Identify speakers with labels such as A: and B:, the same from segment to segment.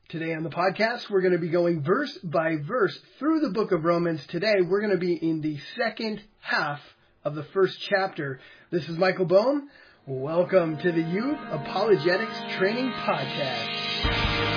A: Today on the podcast, we're going to be going verse by verse through the book of Romans. Today, we're going to be in the second half of the first chapter. This is Michael Bohm. Welcome to the Youth Apologetics Training Podcast.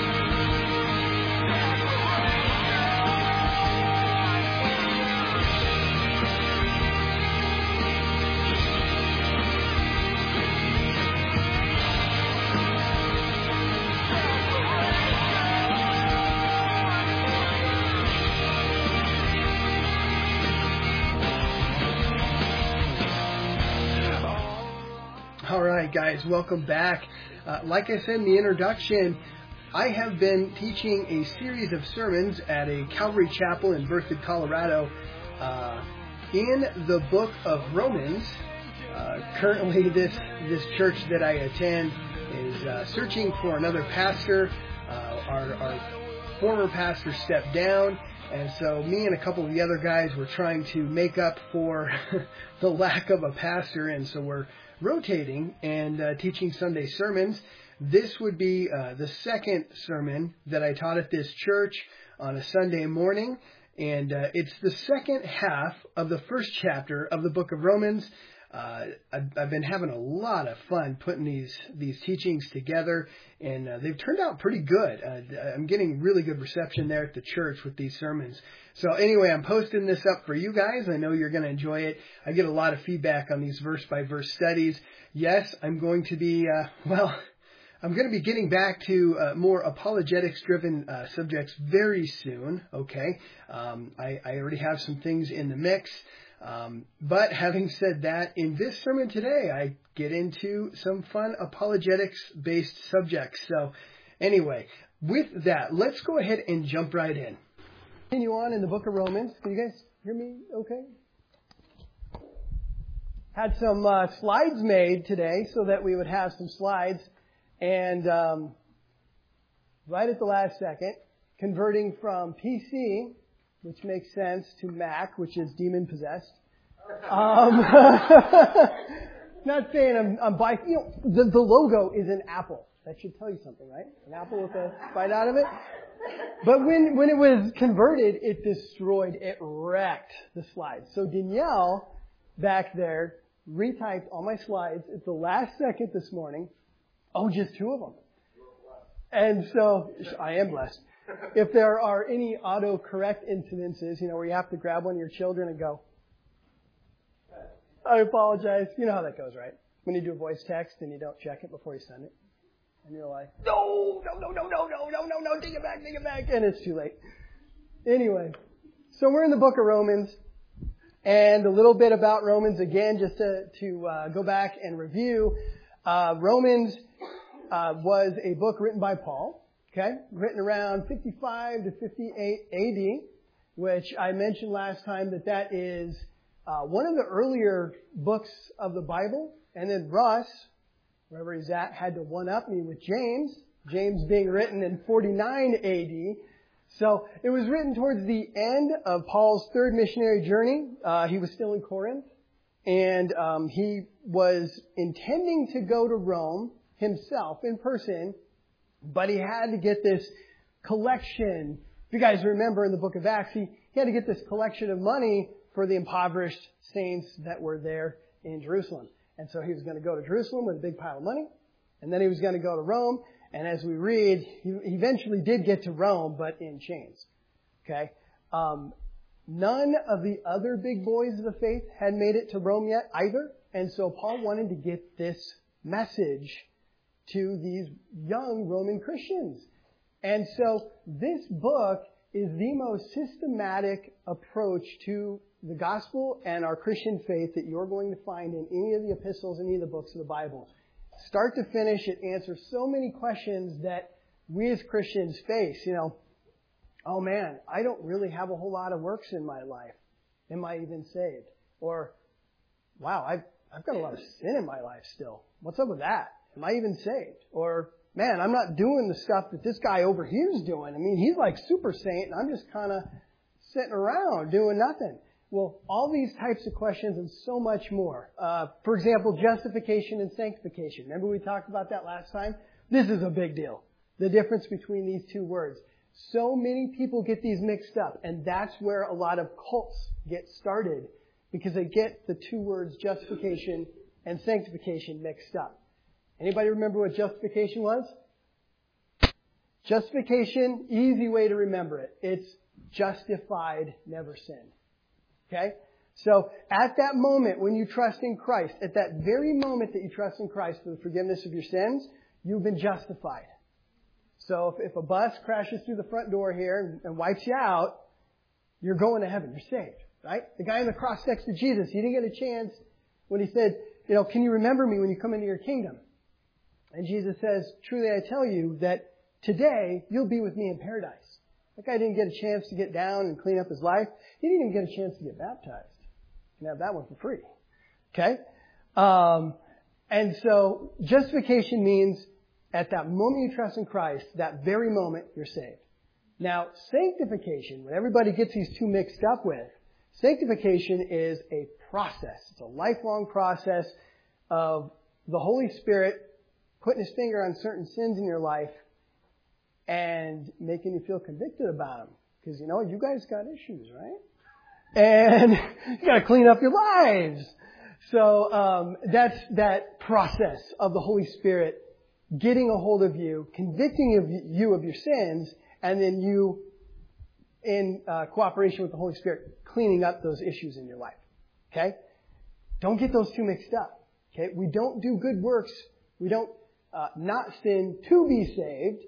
A: All right, guys, welcome back. Like I said in the introduction, I have been teaching a series of sermons at a Calvary Chapel in Berthoud, Colorado, in the book of Romans. Currently, this church that I attend is searching for another pastor. Our former pastor stepped down, and so me and a couple of the other guys were trying to make up for the lack of a pastor, and so we're rotating and teaching Sunday sermons. This would be the second sermon that I taught at this church on a Sunday morning, and it's the second half of the first chapter of the book of Romans. I've been having a lot of fun putting these teachings together, and they've turned out pretty good. I'm getting really good reception there at the church with these sermons. So anyway, I'm posting this up for you guys. I know you're going to enjoy it. I get a lot of feedback on these verse-by-verse studies. Yes, I'm going to be, I'm going to be getting back to more apologetics-driven subjects very soon, okay? I already have some things in the mix. But having said that, in this sermon today, I get into some fun apologetics-based subjects. So anyway, with that, let's go ahead and jump right in. Continue on in the book of Romans. Can you guys hear me okay? Had some slides made today so that we would have some slides. And right at the last second, converting from PC, which makes sense, to Mac, which is demon-possessed. Not saying I'm biased. You know, the logo is an apple. That should tell you something, right? An apple with a bite out of it. But when it was converted, it destroyed, it wrecked the slides. So Danielle, back there, retyped all my slides at the last second this morning. Oh, just 2 of them. And so, I am blessed. If there are any autocorrect incidences, you know, where you have to grab one of your children and go, I apologize. You know how that goes, right? When you do a voice text and you don't check it before you send it. And you're like, no, take it back. And it's too late. Anyway, so we're in the book of Romans. And a little bit about Romans again, just to go back and review. Romans was a book written by Paul. Okay, written around 55 to 58 AD, which I mentioned last time that is one of the earlier books of the Bible. And then Russ, wherever he's at, had to one-up me with James being written in 49 AD. So it was written towards the end of Paul's third missionary journey. He was still in Corinth, and he was intending to go to Rome himself in person, but he had to get this collection. If you guys remember in the book of Acts, he had to get this collection of money for the impoverished saints that were there in Jerusalem. And so he was going to go to Jerusalem with a big pile of money, and then he was going to go to Rome. And as we read, he eventually did get to Rome, but in chains. Okay? None of the other big boys of the faith had made it to Rome yet either. And so Paul wanted to get this message to these young Roman Christians. And so this book is the most systematic approach to the gospel and our Christian faith that you're going to find in any of the epistles, any of the books of the Bible. Start to finish, it answers so many questions that we as Christians face. You know, oh man, I don't really have a whole lot of works in my life. Am I even saved? Or, wow, I've got a lot of sin in my life still. What's up with that? Am I even saved? Or, man, I'm not doing the stuff that this guy over here is doing. I mean, he's like super saint, and I'm just kind of sitting around doing nothing. Well, all these types of questions and so much more. For example, justification and sanctification. Remember we talked about that last time? This is a big deal. the difference between these two words. So many people get these mixed up, and that's where a lot of cults get started, because they get the two words justification and sanctification mixed up. Anybody remember what justification was? Justification, easy way to remember it. It's justified, never sinned. Okay? So at that moment when you trust in Christ, at that very moment that you trust in Christ for the forgiveness of your sins, you've been justified. So if a bus crashes through the front door here and wipes you out, you're going to heaven. You're saved, right? The guy on the cross next to Jesus, he didn't get a chance when he said, can you remember me when you come into your kingdom? And Jesus says, truly I tell you that today you'll be with me in paradise. That guy didn't get a chance to get down and clean up his life. He didn't even get a chance to get baptized. You can have that one for free. Okay? And so justification means at that moment you trust in Christ, that very moment you're saved. Now, sanctification, when everybody gets these two mixed up with, sanctification is a process. It's a lifelong process of the Holy Spirit putting His finger on certain sins in your life and making you feel convicted about them. Because, you guys got issues, right? And you got to clean up your lives. So that's that process of the Holy Spirit getting a hold of you, convicting you of your sins, and then you, in cooperation with the Holy Spirit, cleaning up those issues in your life. Okay? Don't get those two mixed up. Okay? We don't do good works. We don't not sin to be saved.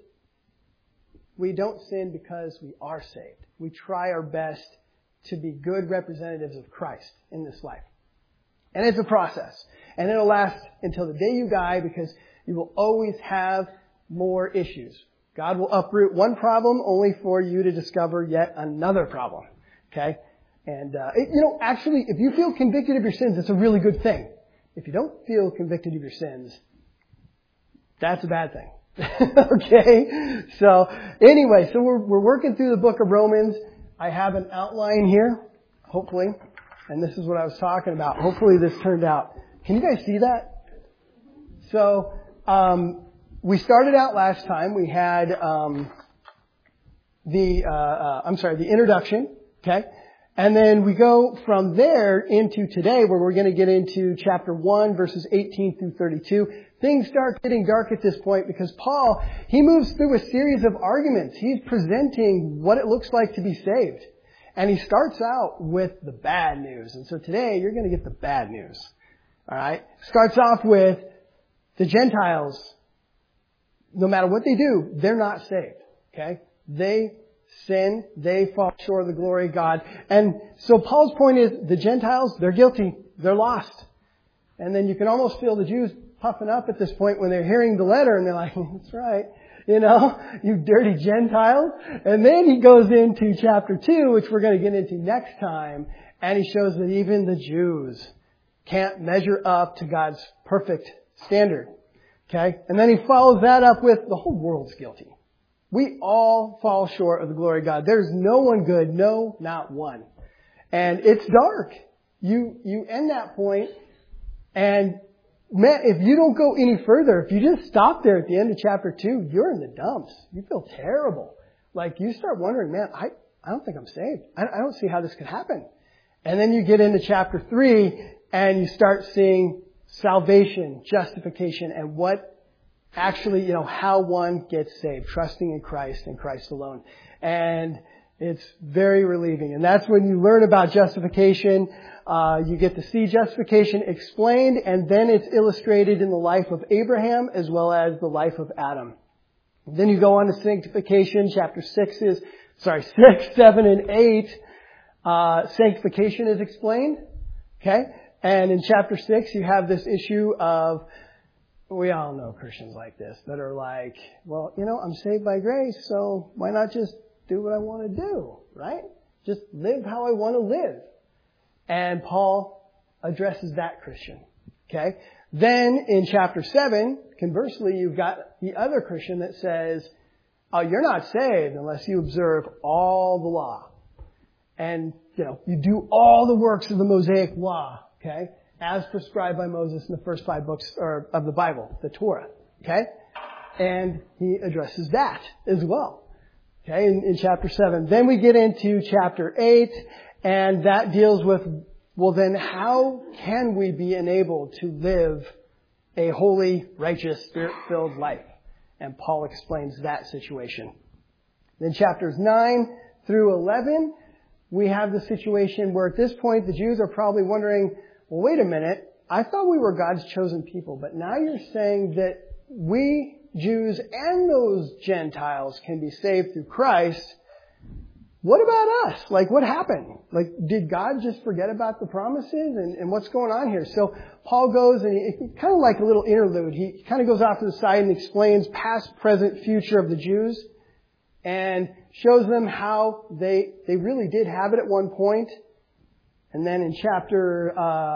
A: We don't sin because we are saved. We try our best to be good representatives of Christ in this life. And it's a process. And it'll last until the day you die, because you will always have more issues. God will uproot one problem only for you to discover yet another problem. Okay? And, actually, if you feel convicted of your sins, it's a really good thing. If you don't feel convicted of your sins, that's a bad thing. Okay? So, anyway, so we're working through the book of Romans. I have an outline here, hopefully. And this is what I was talking about. Hopefully this turned out. Can you guys see that? So, we started out last time. We had the introduction. Okay? And then we go from there into today, where we're going to get into chapter 1, verses 18 through 32. Things start getting dark at this point because Paul, he moves through a series of arguments. He's presenting what it looks like to be saved. And he starts out with the bad news. And so today, you're going to get the bad news. All right? Starts off with the Gentiles. No matter what they do, they're not saved. Okay? They sin. They fall short of the glory of God. And so Paul's point is, the Gentiles, they're guilty. They're lost. And then you can almost feel the Jews puffing up at this point when they're hearing the letter, and they're like, that's right. You dirty Gentiles. And then he goes into chapter 2, which we're going to get into next time, and he shows that even the Jews can't measure up to God's perfect standard. Okay? And then he follows that up with the whole world's guilty. We all fall short of the glory of God. There's no one good. No, not one. And it's dark. You end that point, and man, if you don't go any further, if you just stop there at the end of chapter 2, you're in the dumps. You feel terrible. Like, you start wondering, man, I don't think I'm saved. I don't see how this could happen. And then you get into chapter 3, and you start seeing salvation, justification, and what actually, how one gets saved, trusting in Christ and Christ alone. And it's very relieving. And that's when you learn about justification. You get to see justification explained, and then it's illustrated in the life of Abraham as well as the life of Adam. Then you go on to sanctification. Chapter 6, 7, and 8. Sanctification is explained. Okay? And in chapter 6, you have this issue of, we all know Christians like this, that are like, well, I'm saved by grace, so why not just do what I want to do, right? Just live how I want to live. And Paul addresses that Christian. Okay? Then in chapter 7, conversely, you've got the other Christian that says, oh, you're not saved unless you observe all the law. And, you do all the works of the Mosaic law. Okay? As prescribed by Moses in the first 5 books of the Bible, the Torah. Okay? And he addresses that as well. Okay, in chapter 7. Then we get into chapter 8, and that deals with, well then, how can we be enabled to live a holy, righteous, Spirit-filled life? And Paul explains that situation. Then chapters 9 through 11, we have the situation where at this point the Jews are probably wondering, well, wait a minute, I thought we were God's chosen people, but now you're saying that we, Jews and those Gentiles, can be saved through Christ. What about us? Like, what happened? Like, did God just forget about the promises? And what's going on here? So Paul goes and he kind of like a little interlude. He kind of goes off to the side and explains past, present, future of the Jews and shows them how they really did have it at one point. And then in chapter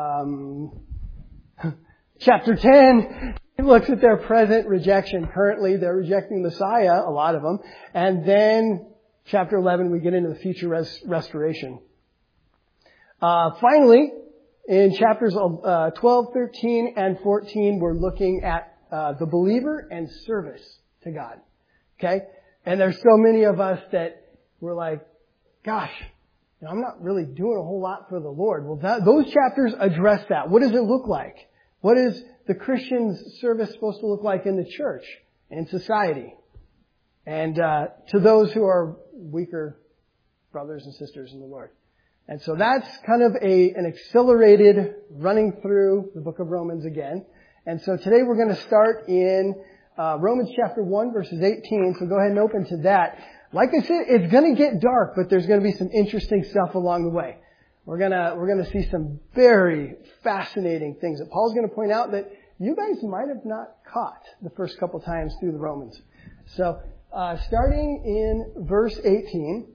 A: 10, he looks at their present rejection. Currently, they're rejecting Messiah, a lot of them. And then chapter 11, we get into the future restoration. Finally, in chapters 12, 13, and 14, we're looking at the believer and service to God. Okay? And there's so many of us that we're like, gosh, I'm not really doing a whole lot for the Lord. Well, those chapters address that. What does it look like? What is the Christian's service supposed to look like in the church and society? And to those who are weaker brothers and sisters in the Lord. And so that's kind of an accelerated running through the book of Romans again. And so today we're going to start in Romans chapter 1 verses 18. So go ahead and open to that. Like I said, it's going to get dark, but there's going to be some interesting stuff along the way. We're going to see some very fascinating things that Paul's going to point out that you guys might have not caught the first couple times through the Romans. So, starting in verse 18,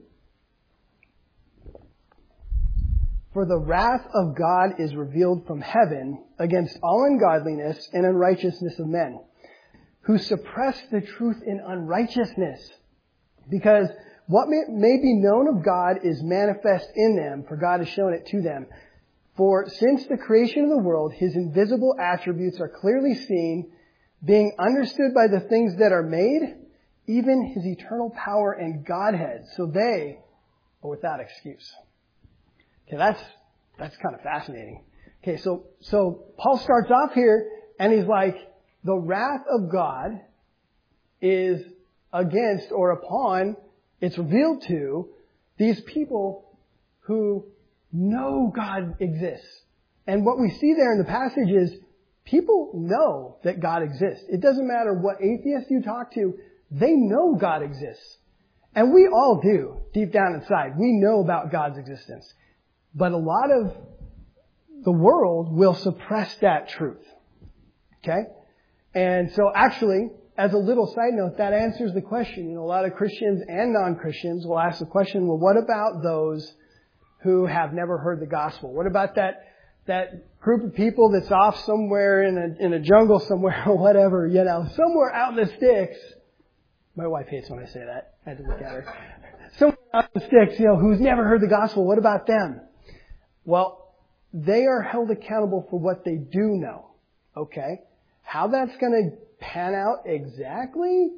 A: for the wrath of God is revealed from heaven against all ungodliness and unrighteousness of men, who suppress the truth in unrighteousness. Because what may be known of God is manifest in them, for God has shown it to them. For since the creation of the world, His invisible attributes are clearly seen, being understood by the things that are made, even His eternal power and Godhead. So they are without excuse. Okay, that's kind of fascinating. Okay, so Paul starts off here and he's like, the wrath of God is against or upon, it's revealed to these people who know God exists. And what we see there in the passage is people know that God exists. It doesn't matter what atheist you talk to, they know God exists. And we all do, deep down inside. We know about God's existence. But a lot of the world will suppress that truth. Okay? And so actually, as a little side note, that answers the question. A lot of Christians and non-Christians will ask the question, well, what about those who have never heard the gospel? What about that group of people that's off somewhere in a jungle somewhere or whatever, somewhere out in the sticks? My wife hates when I say that. I had to look at her. Somewhere out in the sticks, who's never heard the gospel. What about them? Well, they are held accountable for what they do know. Okay? How that's going to pan out exactly,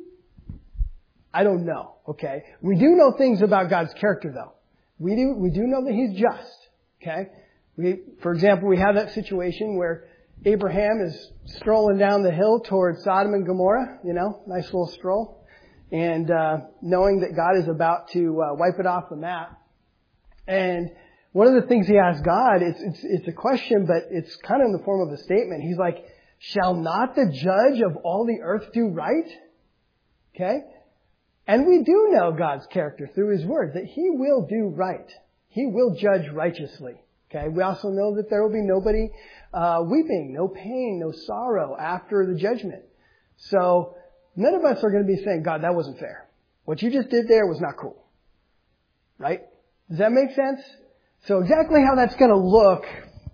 A: I don't know. Okay? We do know things about God's character, though. We do know that He's just. Okay? For example, we have that situation where Abraham is strolling down the hill towards Sodom and Gomorrah, nice little stroll, and knowing that God is about to wipe it off the map. And one of the things he asks God, it's a question, but it's kind of in the form of a statement. He's like, shall not the judge of all the earth do right? Okay? And we do know God's character through His Word, that He will do right. He will judge righteously. Okay? We also know that there will be nobody weeping, no pain, no sorrow after the judgment. So none of us are going to be saying, God, that wasn't fair. What you just did there was not cool. Right? Does that make sense? So exactly how that's going to look,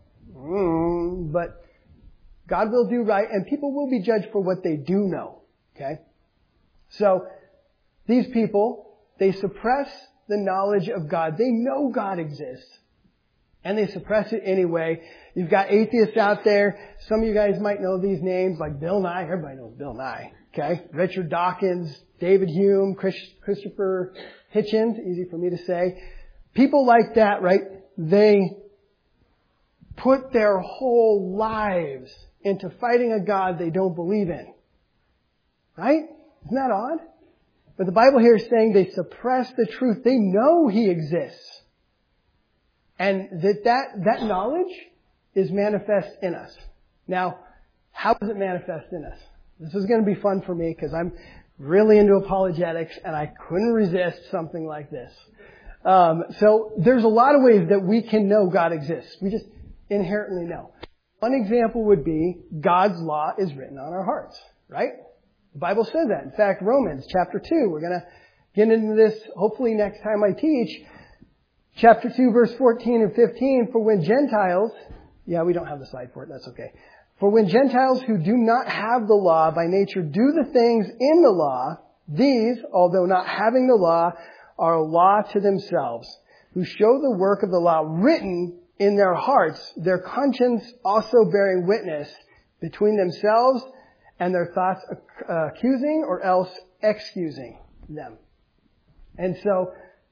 A: but God will do right, and people will be judged for what they do know. Okay? So these people, they suppress the knowledge of God. They know God exists, and they suppress it anyway. You've got atheists out there. Some of you guys might know these names, like Bill Nye. Everybody knows Bill Nye. Okay? Richard Dawkins, David Hume, Christopher Hitchens, easy for me to say. People like that, right? They put their whole lives into fighting a God they don't believe in. Right? Isn't that odd? But the Bible here is saying they suppress the truth. They know He exists. And that knowledge is manifest in us. Now, how does it manifest in us? This is going to be fun for me because I'm really into apologetics and I couldn't resist something like this. So there's a lot of ways that we can know God exists. We just inherently know. One example would be God's law is written on our hearts, right? The Bible says that. In fact, Romans chapter 2, we're going to get into this hopefully next time I teach. Chapter 2, verse 14 and 15, for when Gentiles, we don't have the slide for it, that's okay. For when Gentiles who do not have the law by nature do the things in the law, these, although not having the law, are a law to themselves, who show the work of the law written in their hearts, their conscience also bearing witness between themselves and their thoughts accusing or else excusing them. And so,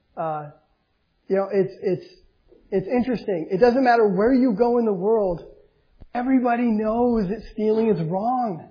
A: it's interesting. It doesn't matter where you go in the world. Everybody knows that stealing is wrong.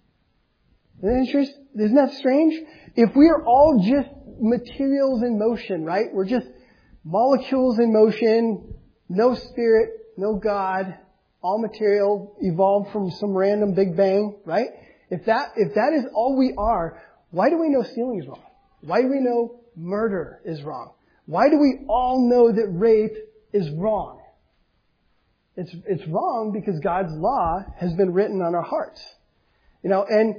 A: Isn't that strange? If we are all just materials in motion, right? We're just molecules in motion, no spirit, no God, all material, evolved from some random Big Bang, right? If that is all we are, why do we know stealing is wrong? Why do we know murder is wrong? Why do we all know that rape is wrong? It's wrong because God's law has been written on our hearts. And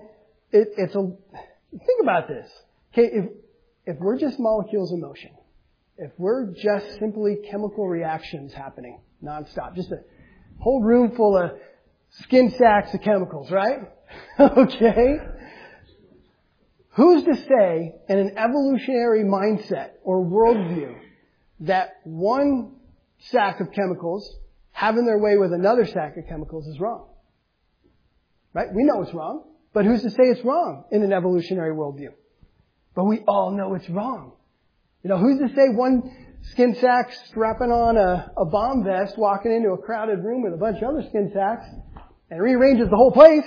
A: think about this. Okay, if we're just molecules in motion, if we're just simply chemical reactions happening nonstop, just a whole room full of skin sacks of chemicals, right? Okay. Who's to say in an evolutionary mindset or worldview that one sack of chemicals having their way with another sack of chemicals is wrong? Right? We know it's wrong, but who's to say it's wrong in an evolutionary worldview? But we all know it's wrong. Who's to say one skin sack strapping on a bomb vest walking into a crowded room with a bunch of other skin sacks and rearranges the whole place?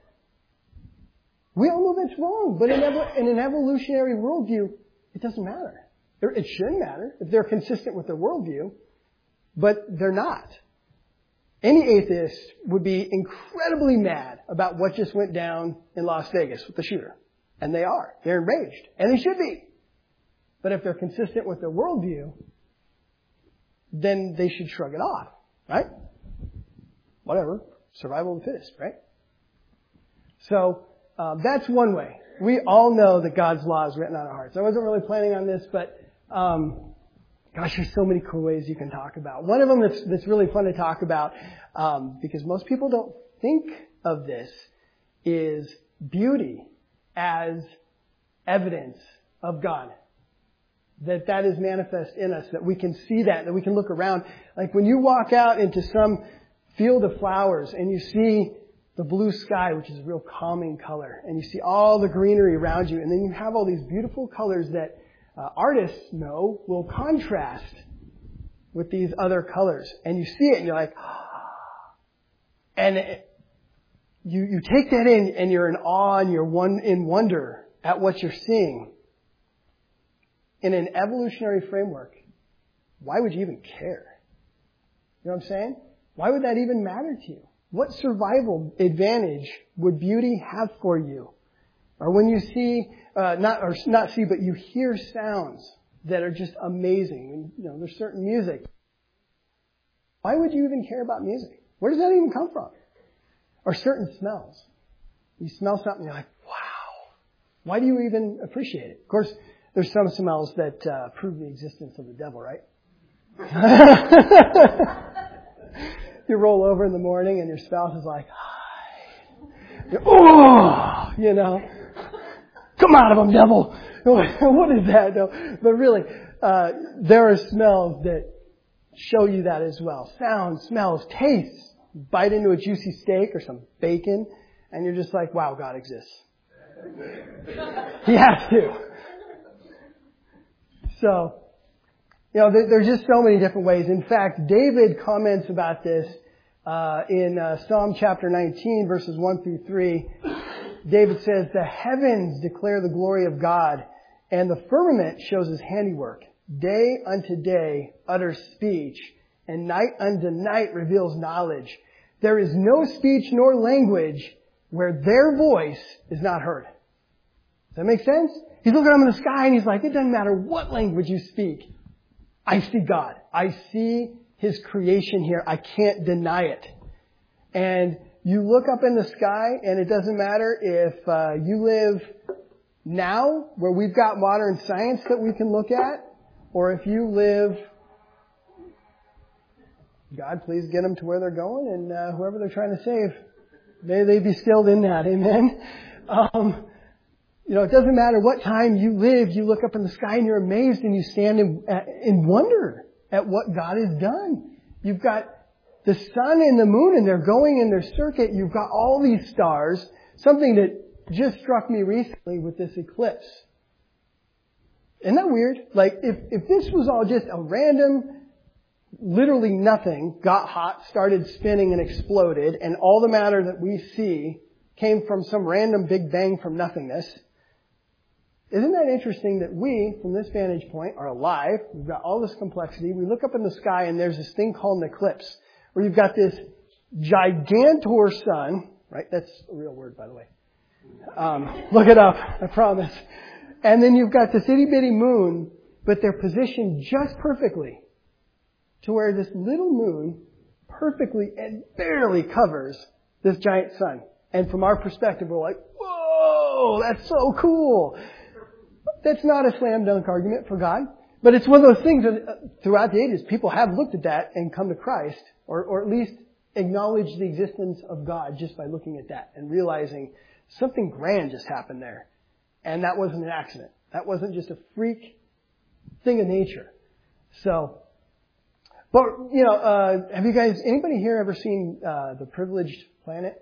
A: We all know that's wrong, but in an evolutionary worldview, it doesn't matter. It shouldn't matter if they're consistent with their worldview, but they're not. Any atheist would be incredibly mad about what just went down in Las Vegas with the shooter. And they are. They're enraged. And they should be. But if they're consistent with their worldview, then they should shrug it off. Right? Whatever. Survival of the fittest, right? So, that's one way. We all know that God's law is written on our hearts. I wasn't really planning on this, but, gosh, there's so many cool ways you can talk about. One of them that's really fun to talk about, because most people don't think of this, is beauty as evidence of God. That is manifest in us, that we can see that we can look around. Like when you walk out into some field of flowers and you see the blue sky, which is a real calming color, and you see all the greenery around you, and then you have all these beautiful colors that artists know will contrast with these other colors. And you see it and you're like, and you take that in and you're in awe and you're in wonder at what you're seeing. In an evolutionary framework, why would you even care? You know what I'm saying? Why would that even matter to you? What survival advantage would beauty have for you? Or when you see, but you hear sounds that are just amazing. There's certain music. Why would you even care about music? Where does that even come from? Or certain smells. You smell something, you're like, wow. Why do you even appreciate it? Of course, there's some smells that prove the existence of the devil, right? You roll over in the morning and your spouse is like, oh, come out of him, devil. What is that? No. But really, there are smells that show you that as well. Sounds, smells, tastes. Bite into a juicy steak or some bacon and you're just like, wow, God exists. He has to. So, there's just so many different ways. In fact, David comments about this in Psalm chapter 19, verses 1 through 3. David says, "The heavens declare the glory of God, and the firmament shows his handiwork. Day unto day utters speech, and night unto night reveals knowledge. There is no speech nor language where their voice is not heard." Does that make sense? He's looking up in the sky and he's like, it doesn't matter what language you speak. I see God. I see His creation here. I can't deny it. And you look up in the sky and it doesn't matter if you live now where we've got modern science that we can look at, or if you live, God, please get them to where they're going, and whoever they're trying to save, may they be skilled in that. Amen. It doesn't matter what time you live, you look up in the sky and you're amazed and you stand in wonder at what God has done. You've got the sun and the moon and they're going in their circuit. You've got all these stars. Something that just struck me recently with this eclipse. Isn't that weird? Like, if this was all just a random, literally nothing, got hot, started spinning and exploded, and all the matter that we see came from some random big bang from nothingness, isn't that interesting that we, from this vantage point, are alive? We've got all this complexity. We look up in the sky and there's this thing called an eclipse, where you've got this gigantor sun, right? That's a real word, by the way. Look it up, I promise. And then you've got this itty bitty moon, but they're positioned just perfectly to where this little moon perfectly and barely covers this giant sun. And from our perspective, we're like, whoa, that's so cool. That's not a slam dunk argument for God, but it's one of those things that throughout the ages, people have looked at that and come to Christ, or at least acknowledged the existence of God just by looking at that and realizing something grand just happened there. And that wasn't an accident. That wasn't just a freak thing of nature. So, but, have you guys, anybody here ever seen The Privileged Planet?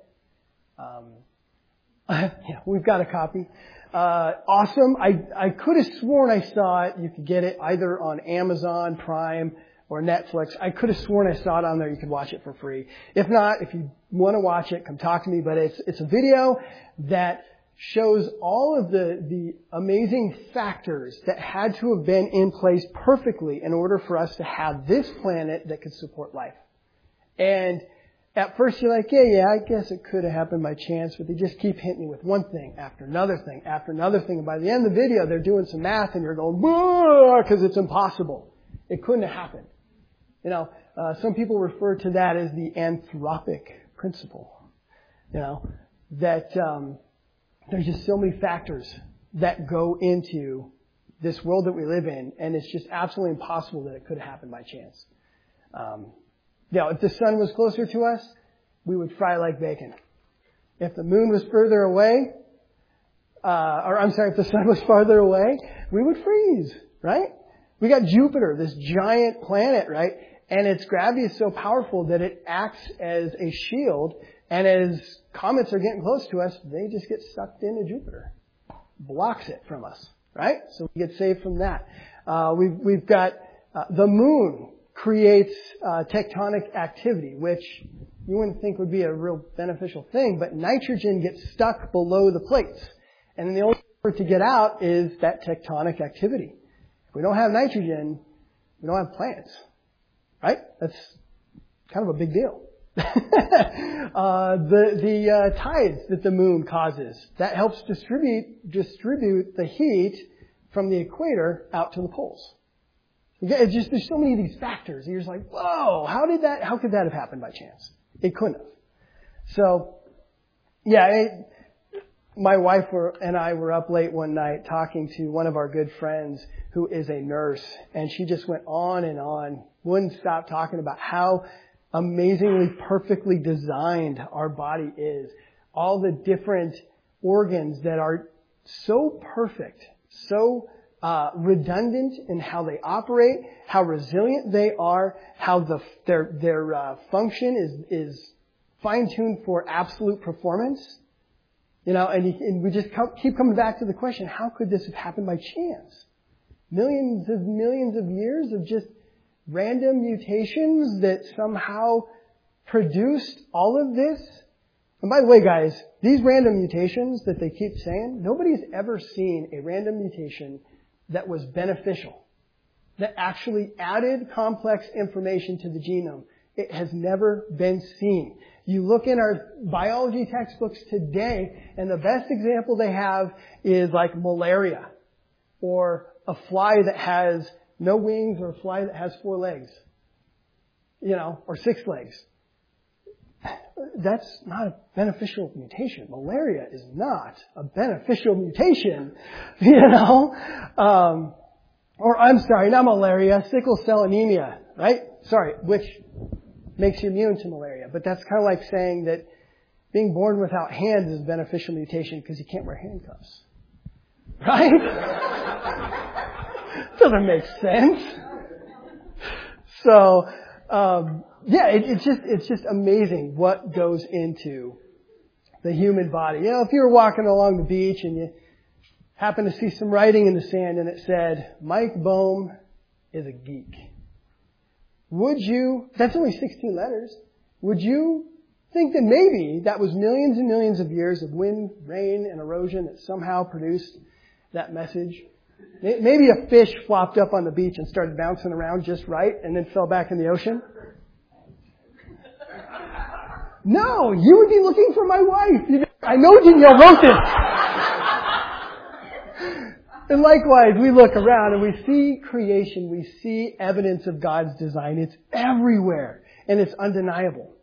A: Yeah, we've got a copy. Awesome. I could have sworn I saw it. You could get it either on Amazon Prime or Netflix. I could have sworn I saw it on there. You could watch it for free. If not, if you want to watch it, come talk to me. But it's a video that shows all of the amazing factors that had to have been in place perfectly in order for us to have this planet that could support life. And at first you're like, yeah, I guess it could have happened by chance, but they just keep hitting you with one thing after another thing after another thing. And by the end of the video, they're doing some math and you're going, because it's impossible. It couldn't have happened. Some people refer to that as the anthropic principle. That there's just so many factors that go into this world that we live in, and it's just absolutely impossible that it could have happened by chance. If the sun was closer to us, we would fry like bacon. If the moon was further away, if the sun was farther away, we would freeze, right? We got Jupiter, this giant planet, right? And its gravity is so powerful that it acts as a shield, and as comets are getting close to us, they just get sucked into Jupiter. Blocks it from us, right? So we get saved from that. We've got the moon creates tectonic activity, which you wouldn't think would be a real beneficial thing, but nitrogen gets stuck below the plates. And then the only way to get out is that tectonic activity. If we don't have nitrogen, we don't have plants. Right? That's kind of a big deal. The tides that the moon causes, that helps distribute the heat from the equator out to the poles. It's just, there's so many of these factors. You're just like, whoa, how could that have happened by chance? It couldn't have. So, my wife and I were up late one night talking to one of our good friends who is a nurse, and she just went on and on, wouldn't stop talking about how amazingly perfectly designed our body is. All the different organs that are so perfect, so redundant in how they operate, how resilient they are, how their function is fine-tuned for absolute performance. And we just keep coming back to the question, how could this have happened by chance? Millions of years of just random mutations that somehow produced all of this? And by the way, guys, these random mutations that they keep saying, nobody's ever seen a random mutation that was beneficial, that actually added complex information to the genome. It has never been seen. You look in our biology textbooks today, and the best example they have is like malaria, or a fly that has no wings, or a fly that has 4 legs, or 6 legs. That's not a beneficial mutation. Malaria is not a beneficial mutation, Or, I'm sorry, not malaria, sickle cell anemia, right? Sorry, which makes you immune to malaria. But that's kind of like saying that being born without hands is a beneficial mutation because you can't wear handcuffs. Right? Doesn't make sense. So, it's just amazing what goes into the human body. If you were walking along the beach and you happen to see some writing in the sand and it said, Mike Bohm is a geek. That's only 16 letters, would you think that maybe that was millions and millions of years of wind, rain, and erosion that somehow produced that message? Maybe a fish flopped up on the beach and started bouncing around just right and then fell back in the ocean? No, you would be looking for my wife. I know Danielle wrote this. And likewise, we look around and we see creation. We see evidence of God's design. It's everywhere. And it's undeniable.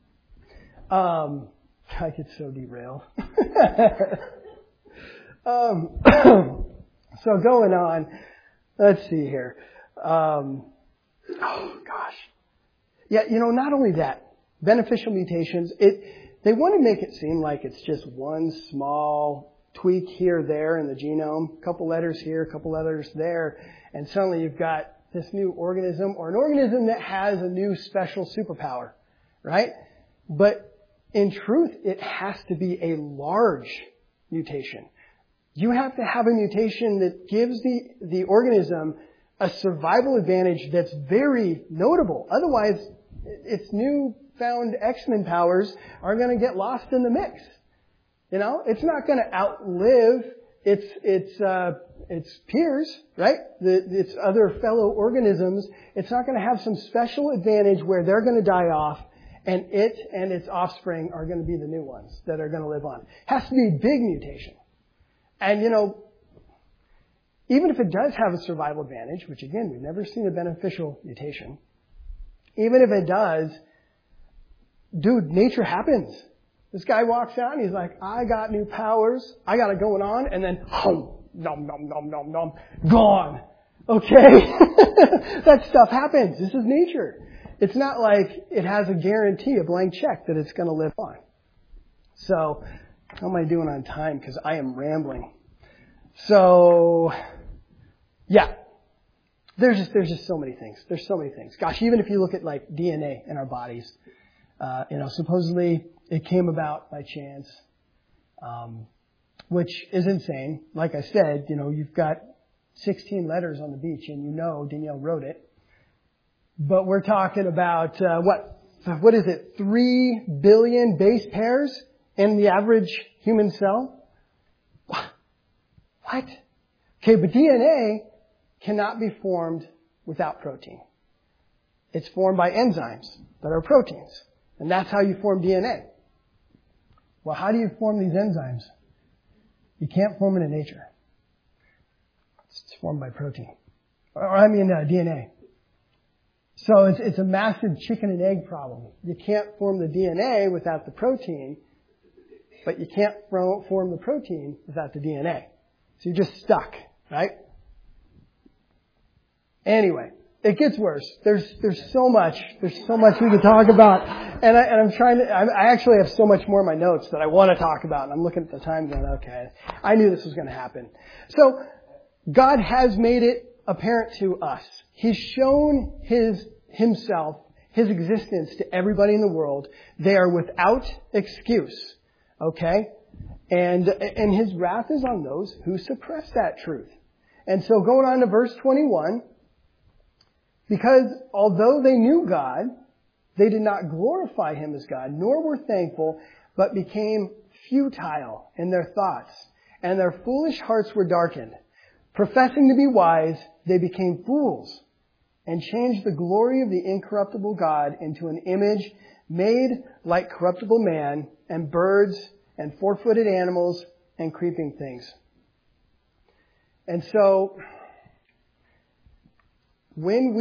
A: I get so derailed. So going on, let's see here. Oh gosh. Yeah, not only that, beneficial mutations, they want to make it seem like it's just one small tweak here, there in the genome, a couple letters here, a couple letters there, and suddenly you've got this new organism, or an organism that has a new special superpower, right? But in truth, it has to be a large mutation. You have to have a mutation that gives the organism a survival advantage that's very notable. Otherwise, its newfound X-Men powers are going to get lost in the mix. It's not going to outlive its peers, right? Its other fellow organisms. It's not going to have some special advantage where they're going to die off, and it and its offspring are going to be the new ones that are going to live on. It has to be a big mutation. And, even if it does have a survival advantage, which again, we've never seen a beneficial mutation, even if it does, dude, nature happens. This guy walks out and he's like, I got new powers, I got it going on, and then, nom, nom, nom, nom, nom, gone. Okay? That stuff happens. This is nature. It's not like it has a guarantee, a blank check that it's going to live on. So, how am I doing on time? Because I am rambling. So, yeah. There's just so many things. There's so many things. Gosh, even if you look at like DNA in our bodies, supposedly it came about by chance, which is insane. Like I said, you've got 16 letters on the beach and Danielle wrote it. But we're talking about, what is it? 3 billion base pairs in the average human cell? What? Okay, but DNA cannot be formed without protein. It's formed by enzymes that are proteins. And that's how you form DNA. Well, how do you form these enzymes? You can't form it in nature. It's formed by protein. DNA. So it's a massive chicken and egg problem. You can't form the DNA without the protein, but you can't form the protein without the DNA. So you're just stuck, right? Anyway, it gets worse. There's so much we can talk about, and I actually have so much more in my notes that I want to talk about, and I'm looking at the time going, okay, I knew this was going to happen. So God has made it apparent to us. He's shown Himself, His existence to everybody in the world. They are without excuse. Okay? And His wrath is on those who suppress that truth. And so going on to verse 21, because although they knew God, they did not glorify Him as God, nor were thankful, but became futile in their thoughts, and their foolish hearts were darkened. Professing to be wise, they became fools, and changed the glory of the incorruptible God into an image made like corruptible man, and birds, and four-footed animals, and creeping things. And so, when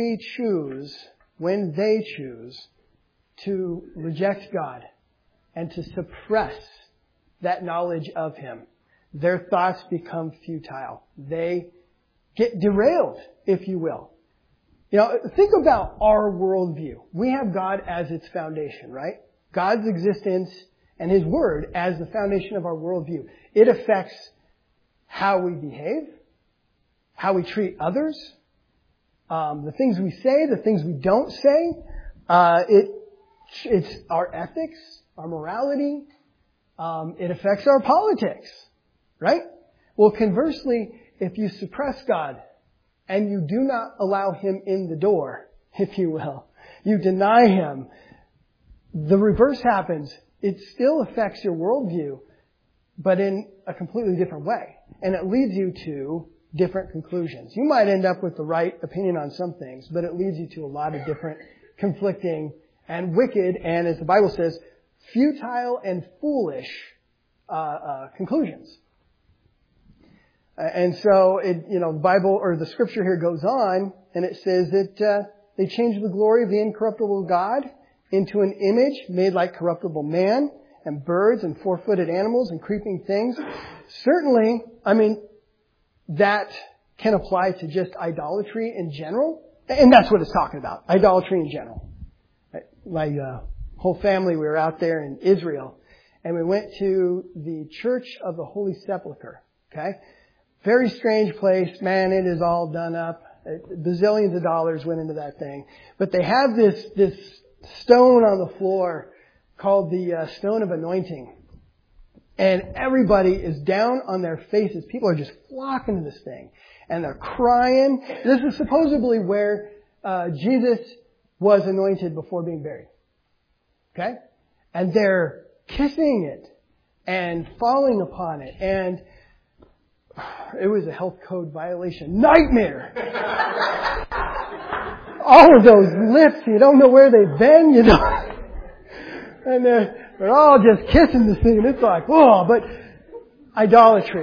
A: they choose to reject God and to suppress that knowledge of Him, their thoughts become futile. They get derailed, if you will. Think about our worldview. We have God as its foundation, right? God's existence and His Word as the foundation of our worldview. It affects how we behave, how we treat others, the things we say, the things we don't say. It's our ethics, our morality. It affects our politics, right? Well, conversely, if you suppress God and you do not allow Him in the door, if you will, you deny Him, the reverse happens. It still affects your worldview, but in a completely different way. And it leads you to different conclusions. You might end up with the right opinion on some things, but it leads you to a lot of different conflicting and wicked, and as the Bible says, futile and foolish conclusions. And so, the Bible or the Scripture here goes on, and it says that they changed the glory of the incorruptible God into an image made like corruptible man, and birds, and four-footed animals, and creeping things. Certainly, that can apply to just idolatry in general, and that's what it's talking about, idolatry in general. My whole family, we were out there in Israel, and we went to the Church of the Holy Sepulchre. Okay, very strange place, man. It is all done up. Bazillions of dollars went into that thing, but they have this stone on the floor called the Stone of Anointing, and everybody is down on their faces. People are just flocking to this thing, and they're crying. This is supposedly where Jesus was anointed before being buried. Okay? And they're kissing it and falling upon it. And it was a health code violation. Nightmare! All of those lips, you don't know where they've been, And they're all just kissing this thing. And it's like, whoa, but idolatry.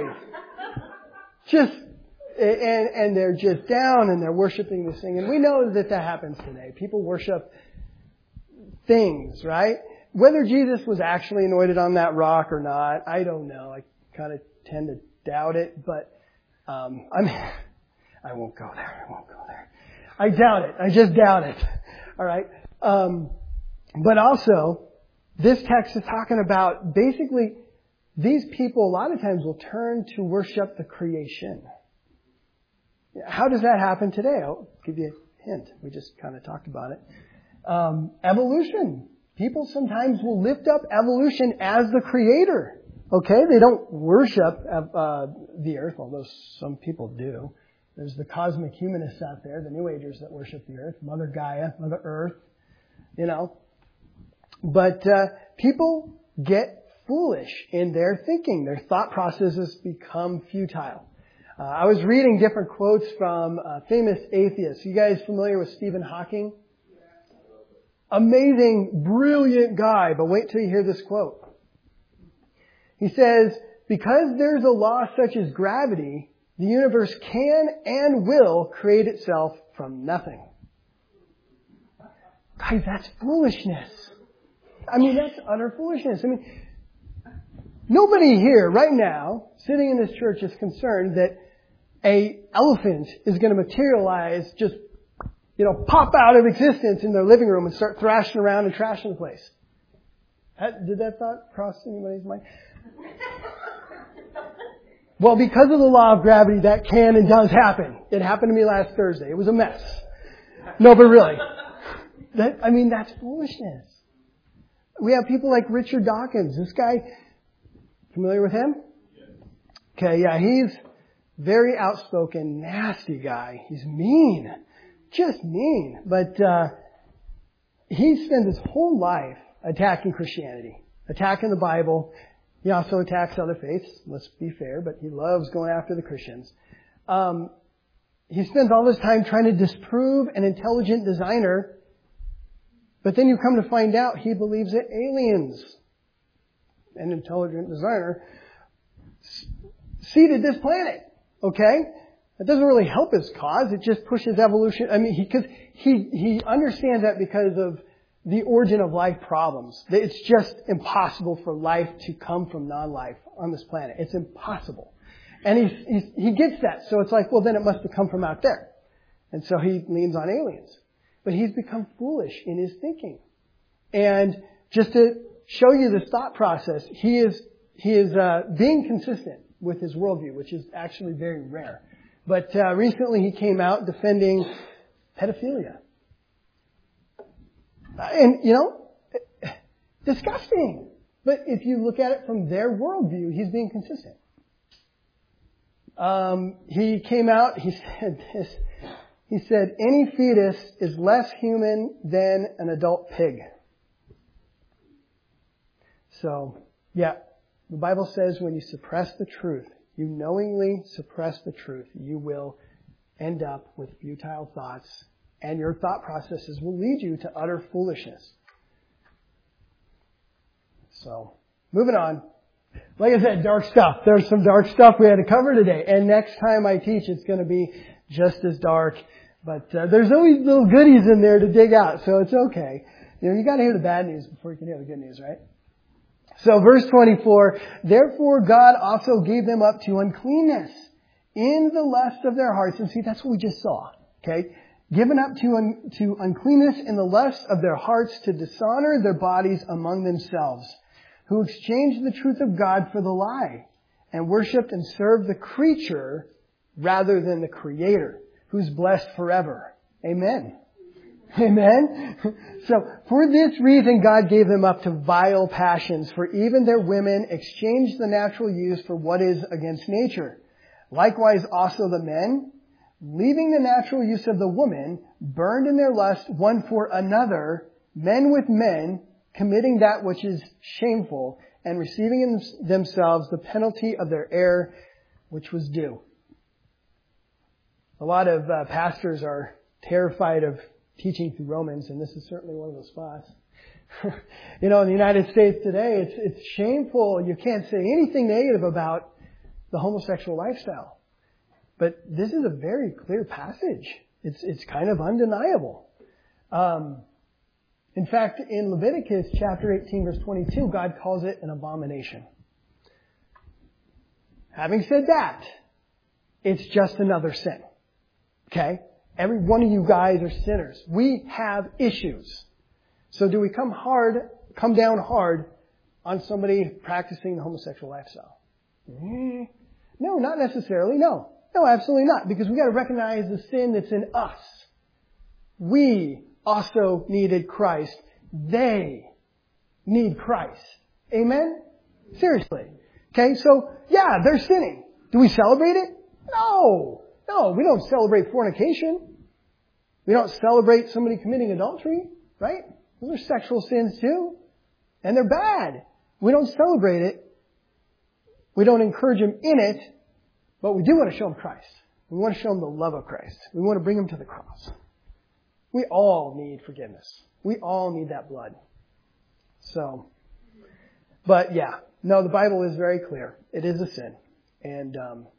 A: And they're just down and they're worshiping this thing. And we know that happens today. People worship things, right? Whether Jesus was actually anointed on that rock or not, I don't know. I kind of tend to doubt it, but I won't go there. I doubt it. I just doubt it. All right. But also, this text is talking about basically these people a lot of times will turn to worship the creation. How does that happen today? I'll give you a hint. We just kind of talked about it. Evolution. People sometimes will lift up evolution as the creator. Okay? They don't worship the earth, although some people do. There's the cosmic humanists out there, the New Agers that worship the earth, Mother Gaia, Mother Earth, But people get foolish in their thinking. Their thought processes become futile. I was reading different quotes from famous atheists. You guys familiar with Stephen Hawking? Amazing, brilliant guy, but wait till you hear this quote. He says, because there's a law such as gravity, the universe can and will create itself from nothing. Guys, that's foolishness. That's utter foolishness. Nobody here right now, sitting in this church, is concerned that a elephant is going to materialize, just, pop out of existence in their living room and start thrashing around and trashing the place. Did that thought cross anybody's mind? Well, because of the law of gravity, that can and does happen. It happened to me last Thursday. It was a mess. No, but really. That's foolishness. We have people like Richard Dawkins. This guy, familiar with him? Okay, yeah, he's very outspoken, nasty guy. He's mean. Just mean. But he spends his whole life attacking Christianity, attacking the Bible. He also attacks other faiths, let's be fair, but he loves going after the Christians. He spends all his time trying to disprove an intelligent designer, but then you come to find out he believes that aliens, an intelligent designer, seeded this planet. Okay? That doesn't really help his cause. It just pushes evolution. I mean, because he understands that because of the origin of life problems. It's just impossible for life to come from non-life on this planet. It's impossible. And he gets that. So it's like, well, then it must have come from out there. And so he leans on aliens. But he's become foolish in his thinking. And just to show you this thought process, he is being consistent with his worldview, which is actually very rare. But recently he came out defending pedophilia. And, disgusting. But if you look at it from their worldview, he's being consistent. He came out, he said this. He said, any fetus is less human than an adult pig. So, yeah, the Bible says when you suppress the truth, you knowingly suppress the truth, you will end up with futile thoughts, and your thought processes will lead you to utter foolishness. So, moving on. Like I said, dark stuff. There's some dark stuff we had to cover today. And next time I teach, it's going to be just as dark. But there's always little goodies in there to dig out, so it's okay. You got to hear the bad news before you can hear the good news, right? So verse 24, therefore God also gave them up to uncleanness in the lust of their hearts. And see, that's what we just saw. Okay? Given up to uncleanness in the lust of their hearts to dishonor their bodies among themselves, who exchanged the truth of God for the lie, and worshipped and served the creature rather than the Creator, who's blessed forever. Amen. Amen. So, for this reason God gave them up to vile passions, for even their women exchanged the natural use for what is against nature. Likewise also the men, leaving the natural use of the woman, burned in their lust one for another, men with men, committing that which is shameful, and receiving in themselves the penalty of their error, which was due. A lot of pastors are terrified of teaching through Romans, and this is certainly one of those spots. In the United States today, it's shameful. You can't say anything negative about the homosexual lifestyle. But this is a very clear passage. It's kind of undeniable. In fact, in Leviticus chapter 18, verse 22, God calls it an abomination. Having said that, it's just another sin. Okay? Every one of you guys are sinners. We have issues. So do we come down hard on somebody practicing the homosexual lifestyle? No, not necessarily. No, absolutely not. Because we got to recognize the sin that's in us. We also needed Christ. They need Christ. Amen? Seriously. Okay, so, yeah, they're sinning. Do we celebrate it? No, we don't celebrate fornication. We don't celebrate somebody committing adultery, right? Those are sexual sins too. And they're bad. We don't celebrate it. We don't encourage them in it. But we do want to show them Christ. We want to show them the love of Christ. We want to bring them to the cross. We all need forgiveness. We all need that blood. So, but yeah, no, the Bible is very clear. It is a sin. And,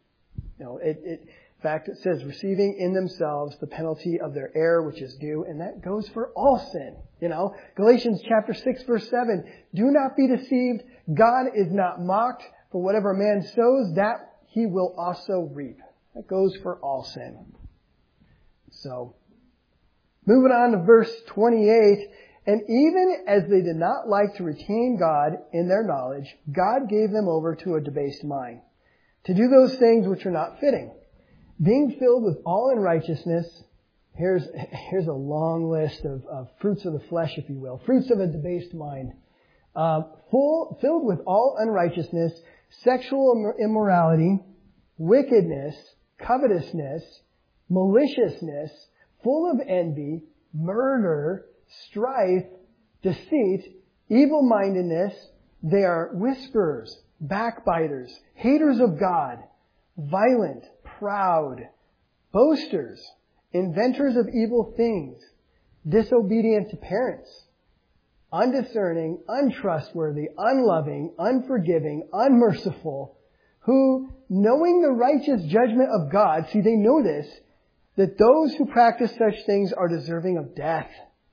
A: in fact, it says, receiving in themselves the penalty of their error, which is due, and that goes for all sin. Galatians chapter 6, verse 7, do not be deceived. God is not mocked, for whatever a man sows, that he will also reap. That goes for all sin. So, moving on to verse 28, and even as they did not like to retain God in their knowledge, God gave them over to a debased mind, to do those things which are not fitting. Being filled with all unrighteousness, here's a long list of fruits of the flesh, if you will. Fruits of a debased mind. Filled with all unrighteousness, sexual immorality, wickedness, covetousness, maliciousness, full of envy, murder, strife, deceit, evil-mindedness. They are whisperers, backbiters, haters of God, violent, proud, boasters, inventors of evil things, disobedient to parents, undiscerning, untrustworthy, unloving, unforgiving, unmerciful, who, knowing the righteous judgment of God, see, they know this, that those who practice such things are deserving of death.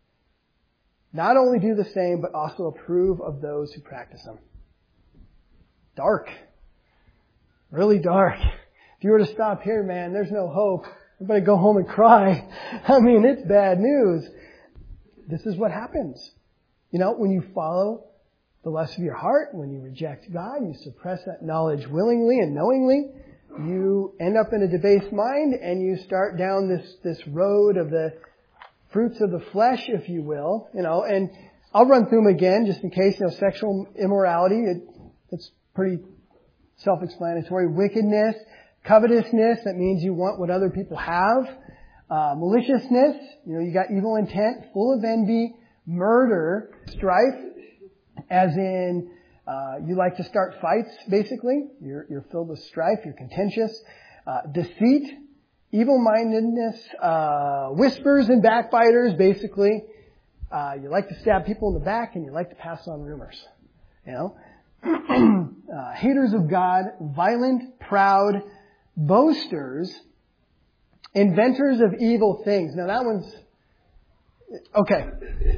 A: Not only do the same, but also approve of those who practice them. Dark. Really dark. If you were to stop here, man, there's no hope. Everybody go home and cry. I mean, it's bad news. This is what happens. You know, when you follow the lust of your heart, when you reject God, you suppress that knowledge willingly and knowingly, you end up in a debased mind and you start down this road of the fruits of the flesh, if you will, you know, and I'll run through them again just in case, you know, sexual immorality, it's pretty self-explanatory. Wickedness, covetousness, that means you want what other people have. Maliciousness, you know, you got evil intent, full of envy, murder, strife, as in, you like to start fights, basically. You're filled with strife, you're contentious. Deceit, evil-mindedness, whispers and backbiters, basically. You like to stab people in the back and you like to pass on rumors. You know? Haters of God, violent, proud, boasters, inventors of evil things. Now that one's... Okay.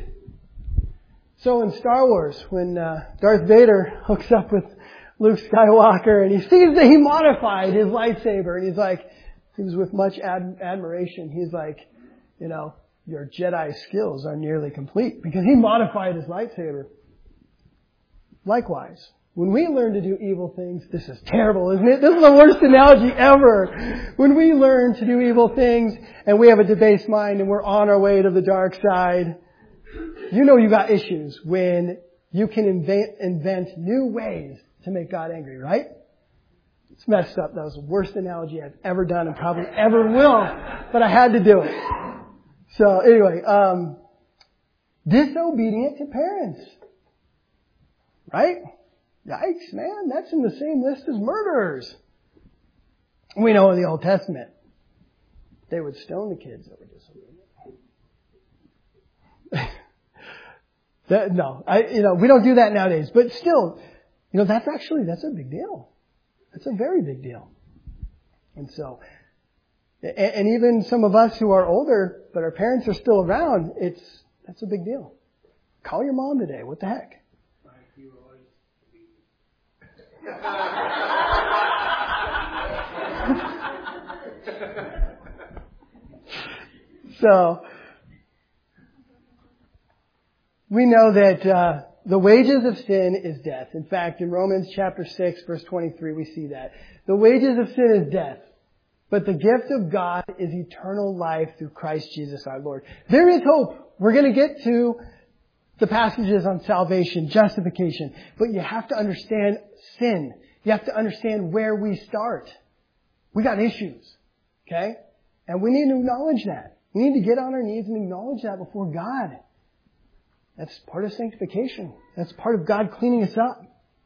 A: So in Star Wars, when Darth Vader hooks up with Luke Skywalker and he sees that he modified his lightsaber and he's like, he was with much admiration. He's like, you know, your Jedi skills are nearly complete because he modified his lightsaber. Likewise, when we learn to do evil things, this is terrible, isn't it? This is the worst analogy ever. When we learn to do evil things and we have a debased mind and we're on our way to the dark side, you know you got issues when you can invent new ways to make God angry, right? It's messed up. That was the worst analogy I've ever done and probably ever will, but I had to do it. So anyway, disobedient to parents. Right? Yikes, man. That's in the same list as murderers. We know in the Old Testament, they would stone the kids that were disobedient. We don't do that nowadays. But still, that's a big deal. That's a very big deal. And so, and even some of us who are older, but our parents are still around, that's a big deal. Call your mom today. What the heck? So, we know that the wages of sin is death. In fact, in Romans chapter 6, verse 23, we see that. The wages of sin is death, but the gift of God is eternal life through Christ Jesus our Lord. There is hope. We're going to get to the passages on salvation, justification, but you have to understand sin. You have to understand where we start. We got issues, okay? And we need to acknowledge that. We need to get on our knees and acknowledge that before God. That's part of sanctification. That's part of God cleaning us up.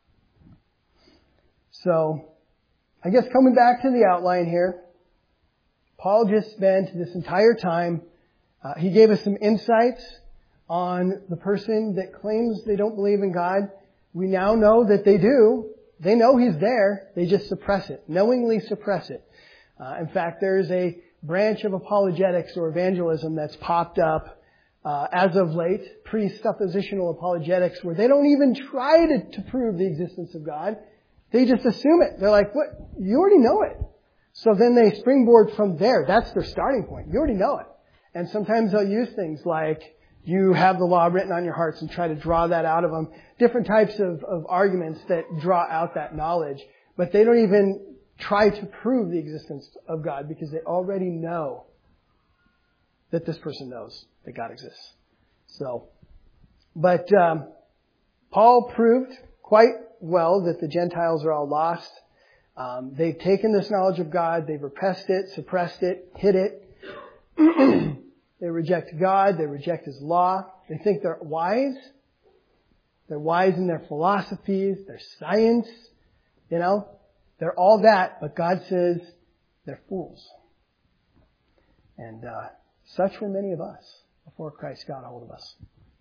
A: So, I guess coming back to the outline here, Paul just spent this entire time, he gave us some insights on the person that claims they don't believe in God. We now know that they do. They know He's there. They just suppress it, knowingly suppress it. In fact, there's a branch of apologetics or evangelism that's popped up as of late, presuppositional apologetics, where they don't even try to prove the existence of God. They just assume it. They're like, what? You already know it. So then they springboard from there. That's their starting point. You already know it. And sometimes they'll use things like, you have the law written on your hearts and try to draw that out of them. Different types of arguments that draw out that knowledge. But they don't even try to prove the existence of God because they already know that this person knows that God exists. So, but Paul proved quite well that the Gentiles are all lost. They've taken this knowledge of God, they've repressed it, suppressed it, hid it. They reject God, they reject His law. They think they're wise. They're wise in their philosophies, their science, They're all that, but God says they're fools. And such were many of us before Christ got a hold of us.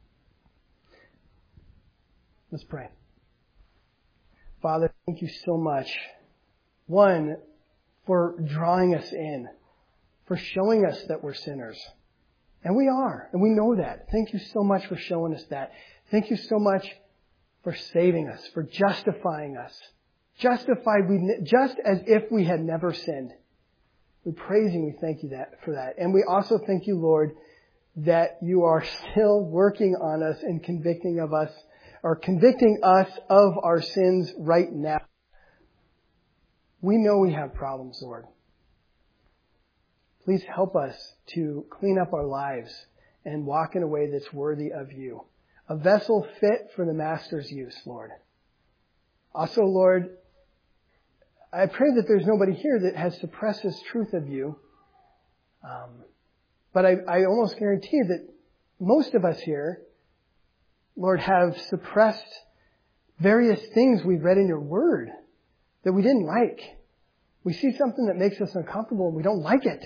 A: Let's pray. Father, thank you so much. One, for drawing us in, for showing us that we're sinners. And we are, and we know that. Thank you so much for showing us that. Thank you so much for saving us, for justifying us. Justified just as if we had never sinned. We praise you, we thank you for that. And we also thank you, Lord, that you are still working on us and convicting us of our sins right now. We know we have problems, Lord. Please help us to clean up our lives and walk in a way that's worthy of you. A vessel fit for the Master's use, Lord. Also, Lord, I pray that there's nobody here that has suppressed this truth of you. But I almost guarantee that most of us here, Lord, have suppressed various things we've read in your word that we didn't like. We see something that makes us uncomfortable and we don't like it.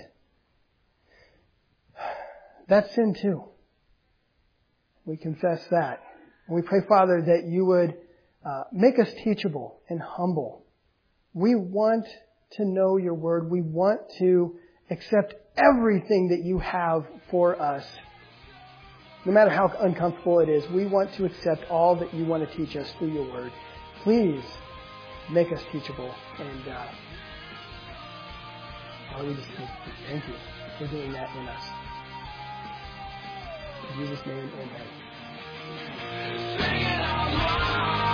A: That's sin too. We confess that. And we pray, Father, that you would make us teachable and humble. We want to know your word. We want to accept everything that you have for us. No matter how uncomfortable it is, we want to accept all that you want to teach us through your word. Please make us teachable. And we just thank you for doing that in us. In Jesus' name, amen.